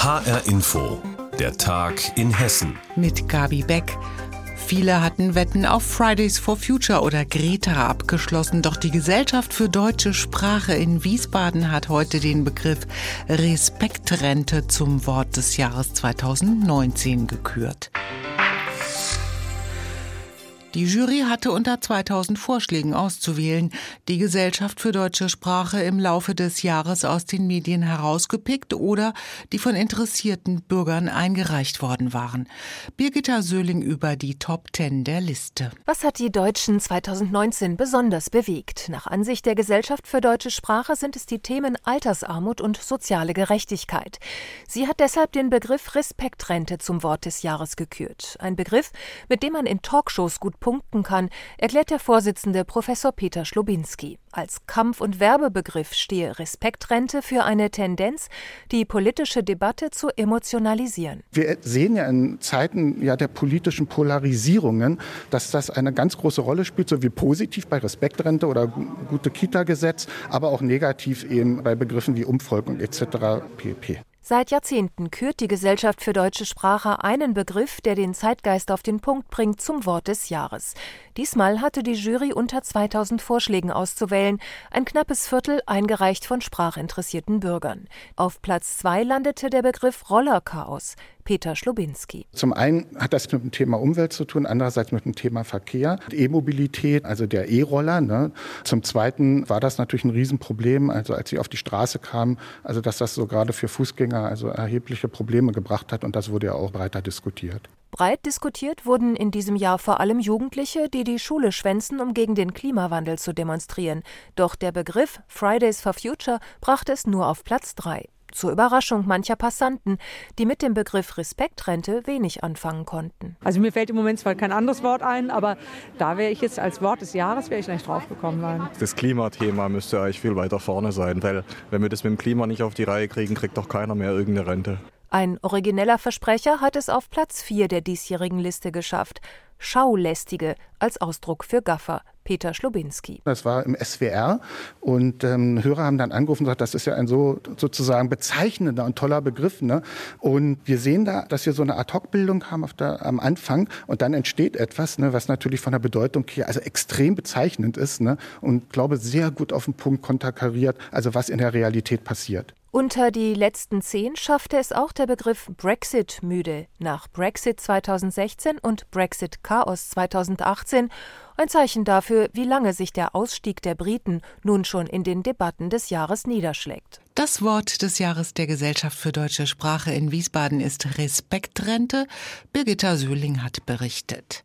HR Info, der Tag in Hessen. Mit Gabi Beck. Viele hatten Wetten auf Fridays for Future oder Greta abgeschlossen, doch die Gesellschaft für deutsche Sprache in Wiesbaden hat heute den Begriff Respektrente zum Wort des Jahres 2019 gekürt. Die Jury hatte unter 2000 Vorschlägen auszuwählen, die Gesellschaft für deutsche Sprache im Laufe des Jahres aus den Medien herausgepickt oder die von interessierten Bürgern eingereicht worden waren. Birgitta Söhling über die Top 10 der Liste. Was hat die Deutschen 2019 besonders bewegt? Nach Ansicht der Gesellschaft für deutsche Sprache sind es die Themen Altersarmut und soziale Gerechtigkeit. Sie hat deshalb den Begriff Respektrente zum Wort des Jahres gekürt. Ein Begriff, mit dem man in Talkshows gut punkten kann, erklärt der Vorsitzende Professor Peter Schlobinski. Als Kampf- und Werbebegriff stehe Respektrente für eine Tendenz, die politische Debatte zu emotionalisieren. Wir sehen ja in Zeiten der politischen Polarisierungen, dass das eine ganz große Rolle spielt, sowie positiv bei Respektrente oder gute Kita-Gesetz, aber auch negativ eben bei Begriffen wie Umvolkung etc. pp. Seit Jahrzehnten kürt die Gesellschaft für deutsche Sprache einen Begriff, der den Zeitgeist auf den Punkt bringt, zum Wort des Jahres. Diesmal hatte die Jury unter 2000 Vorschlägen auszuwählen, ein knappes Viertel eingereicht von sprachinteressierten Bürgern. Auf Platz 2 landete der Begriff Rollerchaos. Peter Schlobinski. Zum einen hat das mit dem Thema Umwelt zu tun, andererseits mit dem Thema Verkehr, E-Mobilität, also der E-Roller. Zum zweiten war das natürlich ein Riesenproblem, also als sie auf die Straße kamen, also dass das so gerade für Fußgänger also erhebliche Probleme gebracht hat und das wurde ja auch breiter diskutiert. Breit diskutiert wurden in diesem Jahr vor allem Jugendliche, die die Schule schwänzen, um gegen den Klimawandel zu demonstrieren. Doch der Begriff Fridays for Future brachte es nur auf Platz 3. Zur Überraschung mancher Passanten, die mit dem Begriff Respektrente wenig anfangen konnten. Also mir fällt im Moment zwar kein anderes Wort ein, aber da wäre ich jetzt als Wort des Jahres nicht drauf gekommen. Das Klimathema müsste eigentlich viel weiter vorne sein, weil wenn wir das mit dem Klima nicht auf die Reihe kriegen, kriegt doch keiner mehr irgendeine Rente. Ein origineller Versprecher hat es auf Platz 4 der diesjährigen Liste geschafft. Schaulästige als Ausdruck für Gaffer. Peter Schlobinski. Das war im SWR und Hörer haben dann angerufen und gesagt, das ist ja ein sozusagen bezeichnender und toller Begriff. Und wir sehen da, dass wir so eine Ad-Hoc-Bildung haben am Anfang und dann entsteht etwas, was natürlich von der Bedeutung hier also extrem bezeichnend ist und glaube sehr gut auf den Punkt konterkariert, also was in der Realität passiert. Unter die letzten 10 schaffte es auch der Begriff Brexit-müde. Nach Brexit 2016 und Brexit-Chaos 2018 ein Zeichen dafür, wie lange sich der Ausstieg der Briten nun schon in den Debatten des Jahres niederschlägt. Das Wort des Jahres der Gesellschaft für deutsche Sprache in Wiesbaden ist Respektrente. Birgitta Söhling hat berichtet.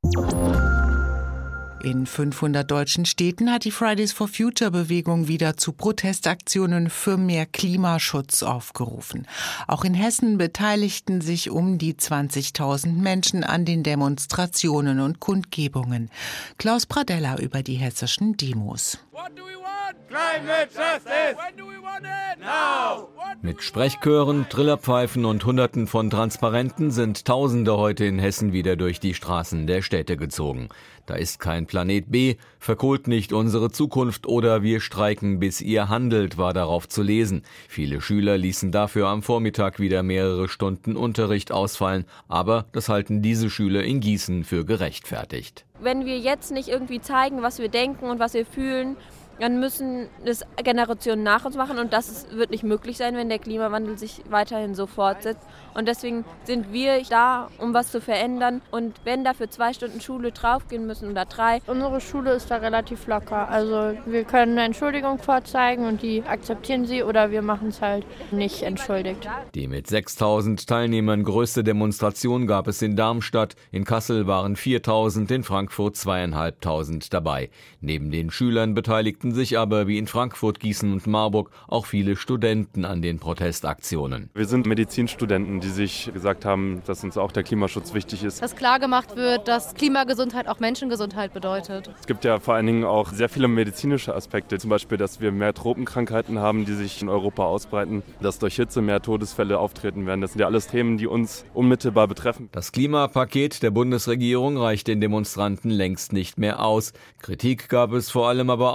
In 500 deutschen Städten hat die Fridays for Future Bewegung wieder zu Protestaktionen für mehr Klimaschutz aufgerufen. Auch in Hessen beteiligten sich um die 20.000 Menschen an den Demonstrationen und Kundgebungen. Klaus Pradella über die hessischen Demos. Climate justice. When do we want it? Now. Mit Sprechchören, Trillerpfeifen und Hunderten von Transparenten sind Tausende heute in Hessen wieder durch die Straßen der Städte gezogen. Da ist kein Planet B, verkohlt nicht unsere Zukunft oder wir streiken, bis ihr handelt, war darauf zu lesen. Viele Schüler ließen dafür am Vormittag wieder mehrere Stunden Unterricht ausfallen, aber das halten diese Schüler in Gießen für gerechtfertigt. Wenn wir jetzt nicht irgendwie zeigen, was wir denken und was wir fühlen, dann müssen das Generationen nach uns machen und das wird nicht möglich sein, wenn der Klimawandel sich weiterhin so fortsetzt. Und deswegen sind wir da, um was zu verändern. Und wenn dafür 2 Stunden Schule draufgehen müssen oder 3. Unsere Schule ist da relativ locker. Also wir können eine Entschuldigung vorzeigen und die akzeptieren sie oder wir machen es halt nicht entschuldigt. Die mit 6.000 Teilnehmern größte Demonstration gab es in Darmstadt. In Kassel waren 4.000, in Frankfurt 2.500 dabei. Neben den Schülern beteiligten sich aber wie in Frankfurt, Gießen und Marburg auch viele Studenten an den Protestaktionen. Wir sind Medizinstudenten, die sich gesagt haben, dass uns auch der Klimaschutz wichtig ist. Dass klar gemacht wird, dass Klimagesundheit auch Menschengesundheit bedeutet. Es gibt ja vor allen Dingen auch sehr viele medizinische Aspekte, zum Beispiel, dass wir mehr Tropenkrankheiten haben, die sich in Europa ausbreiten, dass durch Hitze mehr Todesfälle auftreten werden. Das sind ja alles Themen, die uns unmittelbar betreffen. Das Klimapaket der Bundesregierung reicht den Demonstranten längst nicht mehr aus. Kritik gab es vor allem aber auch an der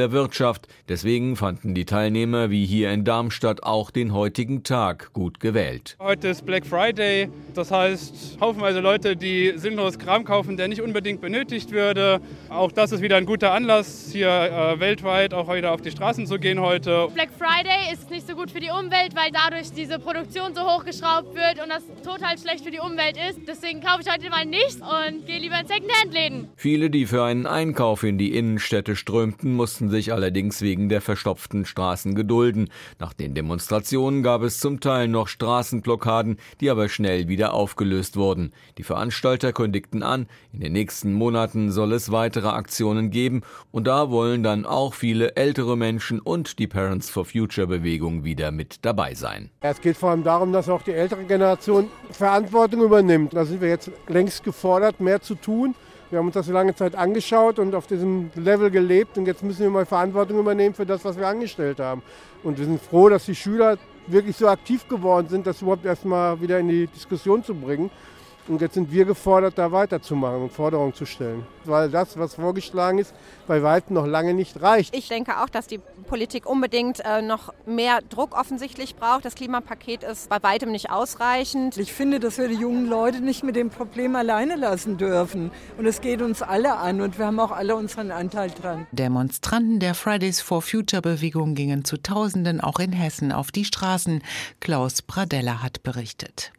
der Wirtschaft. Deswegen fanden die Teilnehmer wie hier in Darmstadt auch den heutigen Tag gut gewählt. Heute ist Black Friday, das heißt haufenweise Leute, die sinnlos Kram kaufen, der nicht unbedingt benötigt würde. Auch das ist wieder ein guter Anlass, hier weltweit auch wieder auf die Straßen zu gehen heute. Black Friday ist nicht so gut für die Umwelt, weil dadurch diese Produktion so hochgeschraubt wird und das total schlecht für die Umwelt ist. Deswegen kaufe ich heute mal nichts und gehe lieber in Secondhand-Läden. Viele, die für einen Einkauf in die Innenstädte strömten, mussten sich allerdings wegen der verstopften Straßen gedulden. Nach den Demonstrationen gab es zum Teil noch Straßenblockaden, die aber schnell wieder aufgelöst wurden. Die Veranstalter kündigten an, in den nächsten Monaten soll es weitere Aktionen geben und da wollen dann auch viele ältere Menschen und die Parents for Future Bewegung wieder mit dabei sein. Es geht vor allem darum, dass auch die ältere Generation Verantwortung übernimmt. Da sind wir jetzt längst gefordert, mehr zu tun. Wir haben uns das so lange Zeit angeschaut und auf diesem Level gelebt und jetzt müssen wir mal Verantwortung übernehmen für das, was wir angestellt haben. Und wir sind froh, dass die Schüler wirklich so aktiv geworden sind, das überhaupt erstmal wieder in die Diskussion zu bringen. Und jetzt sind wir gefordert, da weiterzumachen und Forderungen zu stellen. Weil das, was vorgeschlagen ist, bei weitem noch lange nicht reicht. Ich denke auch, dass die Politik unbedingt noch mehr Druck offensichtlich braucht. Das Klimapaket ist bei weitem nicht ausreichend. Ich finde, dass wir die jungen Leute nicht mit dem Problem alleine lassen dürfen. Und es geht uns alle an und wir haben auch alle unseren Anteil dran. Demonstranten der Fridays for Future Bewegung gingen zu Tausenden auch in Hessen auf die Straßen. Klaus Pradella hat berichtet.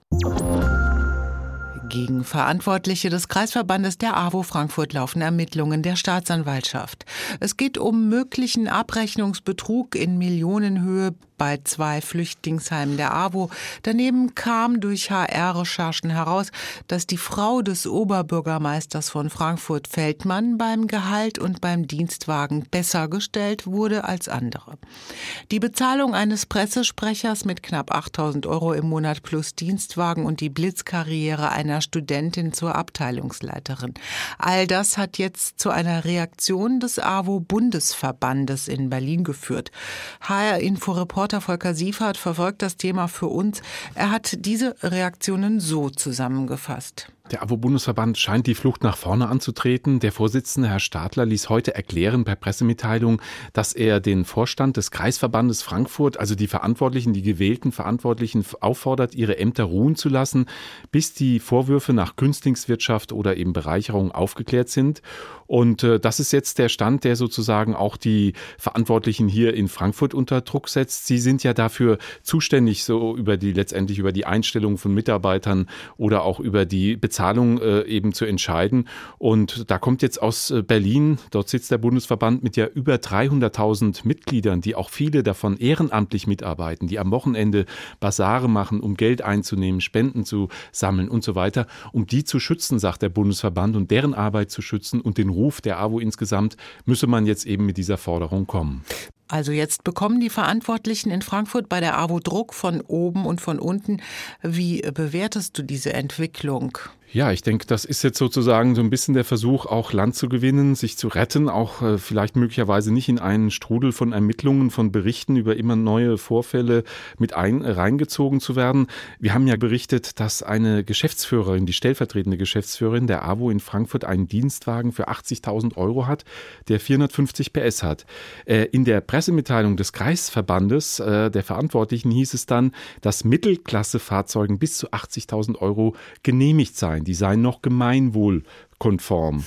Gegen Verantwortliche des Kreisverbandes der AWO Frankfurt laufen Ermittlungen der Staatsanwaltschaft. Es geht um möglichen Abrechnungsbetrug in Millionenhöhe bei 2 Flüchtlingsheimen der AWO. Daneben kam durch HR-Recherchen heraus, dass die Frau des Oberbürgermeisters von Frankfurt Feldmann beim Gehalt und beim Dienstwagen besser gestellt wurde als andere. Die Bezahlung eines Pressesprechers mit knapp 8.000 € im Monat plus Dienstwagen und die Blitzkarriere einer Studentin zur Abteilungsleiterin. All das hat jetzt zu einer Reaktion des AWO-Bundesverbandes in Berlin geführt. HR-Info-Reporter Volker Siefert verfolgt das Thema für uns. Er hat diese Reaktionen so zusammengefasst. Der AWO-Bundesverband scheint die Flucht nach vorne anzutreten. Der Vorsitzende, Herr Stadler, ließ heute erklären per Pressemitteilung, dass er den Vorstand des Kreisverbandes Frankfurt, also die Verantwortlichen, die gewählten Verantwortlichen, auffordert, ihre Ämter ruhen zu lassen, bis die Vorwürfe nach Günstlingswirtschaft oder eben Bereicherung aufgeklärt sind. Und das ist jetzt der Stand, der sozusagen auch die Verantwortlichen hier in Frankfurt unter Druck setzt. Sie sind ja dafür zuständig, so letztendlich über die Einstellung von Mitarbeitern oder auch über die Bezahlung eben zu entscheiden. Und da kommt jetzt aus Berlin, dort sitzt der Bundesverband mit ja über 300.000 Mitgliedern, die auch viele davon ehrenamtlich mitarbeiten, die am Wochenende Basare machen, um Geld einzunehmen, Spenden zu sammeln und so weiter. Um die zu schützen, sagt der Bundesverband, und deren Arbeit zu schützen und den Ruf der AWO insgesamt, müsse man jetzt eben mit dieser Forderung kommen. Also jetzt bekommen die Verantwortlichen in Frankfurt bei der AWO Druck von oben und von unten. Wie bewertest du diese Entwicklung? Ja, ich denke, das ist jetzt sozusagen so ein bisschen der Versuch, auch Land zu gewinnen, sich zu retten, auch vielleicht möglicherweise nicht in einen Strudel von Ermittlungen, von Berichten über immer neue Vorfälle mit reingezogen zu werden. Wir haben ja berichtet, dass eine Geschäftsführerin, die stellvertretende Geschäftsführerin der AWO in Frankfurt einen Dienstwagen für 80.000 € hat, der 450 PS hat. In der Pressemitteilung des Kreisverbandes der Verantwortlichen hieß es dann, dass Mittelklassefahrzeugen bis zu 80.000 € genehmigt seien. Die seien noch gemeinwohlkonform.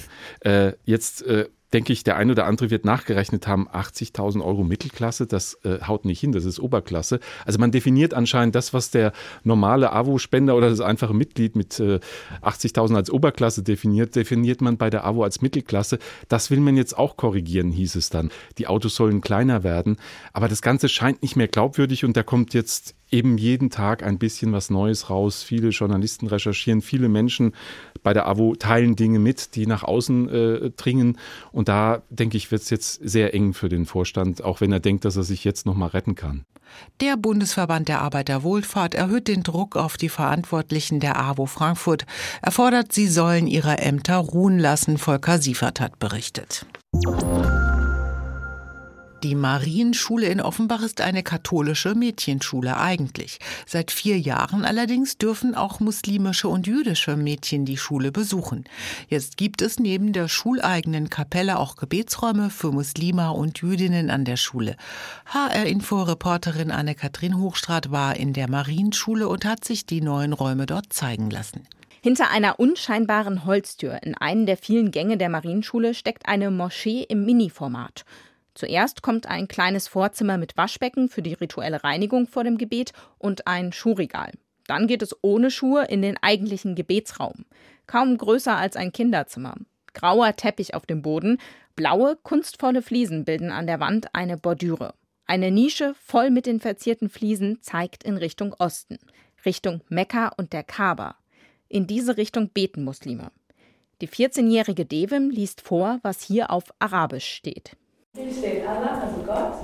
Jetzt denke ich, der ein oder andere wird nachgerechnet haben, 80.000 € Mittelklasse, das haut nicht hin, das ist Oberklasse. Also man definiert anscheinend das, was der normale AWO-Spender oder das einfache Mitglied mit 80.000 als Oberklasse definiert man bei der AWO als Mittelklasse. Das will man jetzt auch korrigieren, hieß es dann. Die Autos sollen kleiner werden, aber das Ganze scheint nicht mehr glaubwürdig und da kommt jetzt eben jeden Tag ein bisschen was Neues raus. Viele Journalisten recherchieren, viele Menschen bei der AWO teilen Dinge mit, die nach außen dringen. Und da, denke ich, wird es jetzt sehr eng für den Vorstand, auch wenn er denkt, dass er sich jetzt noch mal retten kann. Der Bundesverband der Arbeiterwohlfahrt erhöht den Druck auf die Verantwortlichen der AWO Frankfurt. Er fordert, sie sollen ihre Ämter ruhen lassen. Volker Siefert hat berichtet. Die Marienschule in Offenbach ist eine katholische Mädchenschule eigentlich. Seit 4 Jahren allerdings dürfen auch muslimische und jüdische Mädchen die Schule besuchen. Jetzt gibt es neben der schuleigenen Kapelle auch Gebetsräume für Muslima und Jüdinnen an der Schule. HR-Info-Reporterin Anne-Kathrin Hochstraat war in der Marienschule und hat sich die neuen Räume dort zeigen lassen. Hinter einer unscheinbaren Holztür in einen der vielen Gänge der Marienschule steckt eine Moschee im Mini-Format. Zuerst kommt ein kleines Vorzimmer mit Waschbecken für die rituelle Reinigung vor dem Gebet und ein Schuhregal. Dann geht es ohne Schuhe in den eigentlichen Gebetsraum. Kaum größer als ein Kinderzimmer. Grauer Teppich auf dem Boden, blaue, kunstvolle Fliesen bilden an der Wand eine Bordüre. Eine Nische voll mit den verzierten Fliesen zeigt in Richtung Osten, Richtung Mekka und der Kaaba. In diese Richtung beten Muslime. Die 14-jährige Devim liest vor, was hier auf Arabisch steht. Hier steht Allah, also Gott.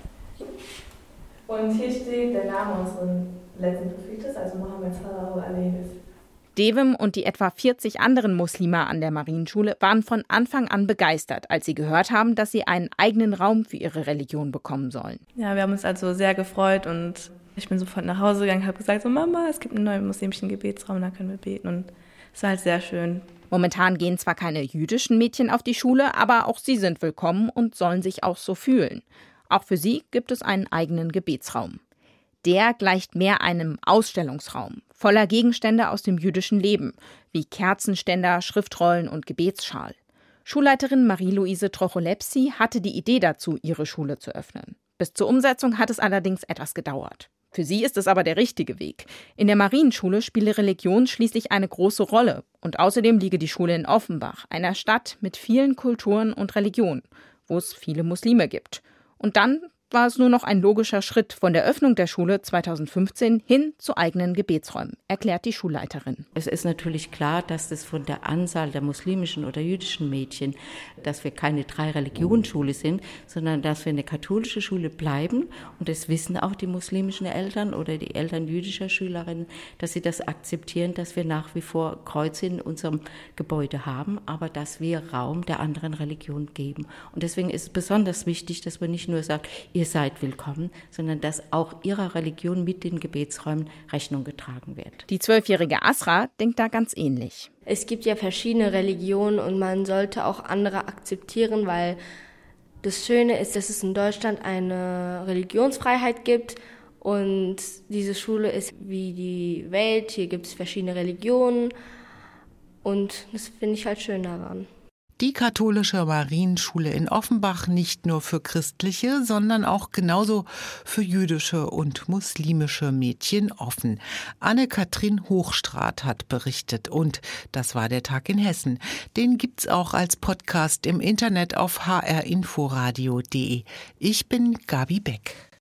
Und hier steht der Name unseres letzten Prophetes, also Mohammed sallallahu alaihi wasallam. Devim und die etwa 40 anderen Muslime an der Marienschule waren von Anfang an begeistert, als sie gehört haben, dass sie einen eigenen Raum für ihre Religion bekommen sollen. Ja, wir haben uns also sehr gefreut und ich bin sofort nach Hause gegangen und habe gesagt, so Mama, es gibt einen neuen muslimischen Gebetsraum, da können wir beten. Und es war halt sehr schön. Momentan gehen zwar keine jüdischen Mädchen auf die Schule, aber auch sie sind willkommen und sollen sich auch so fühlen. Auch für sie gibt es einen eigenen Gebetsraum. Der gleicht mehr einem Ausstellungsraum, voller Gegenstände aus dem jüdischen Leben, wie Kerzenständer, Schriftrollen und Gebetsschal. Schulleiterin Marie-Louise Trocholepsi hatte die Idee dazu, ihre Schule zu öffnen. Bis zur Umsetzung hat es allerdings etwas gedauert. Für sie ist es aber der richtige Weg. In der Marienschule spiele Religion schließlich eine große Rolle. Und außerdem liege die Schule in Offenbach, einer Stadt mit vielen Kulturen und Religionen, wo es viele Muslime gibt. Und dann war es nur noch ein logischer Schritt von der Öffnung der Schule 2015 hin zu eigenen Gebetsräumen, erklärt die Schulleiterin. Es ist natürlich klar, dass das von der Anzahl der muslimischen oder jüdischen Mädchen, dass wir keine 3-Religionsschule sind, sondern dass wir eine katholische Schule bleiben. Und das wissen auch die muslimischen Eltern oder die Eltern jüdischer Schülerinnen, dass sie das akzeptieren, dass wir nach wie vor Kreuze in unserem Gebäude haben, aber dass wir Raum der anderen Religion geben. Und deswegen ist es besonders wichtig, dass man nicht nur sagt, ihr seid willkommen, sondern dass auch ihrer Religion mit den Gebetsräumen Rechnung getragen wird. Die 12-jährige Asra denkt da ganz ähnlich. Es gibt ja verschiedene Religionen und man sollte auch andere akzeptieren, weil das Schöne ist, dass es in Deutschland eine Religionsfreiheit gibt und diese Schule ist wie die Welt. Hier gibt es verschiedene Religionen und das finde ich halt schön daran. Die katholische Marienschule in Offenbach nicht nur für christliche, sondern auch genauso für jüdische und muslimische Mädchen offen. Anne-Kathrin Hochstraat hat berichtet und das war der Tag in Hessen. Den gibt's auch als Podcast im Internet auf hrinforadio.de. Ich bin Gabi Beck.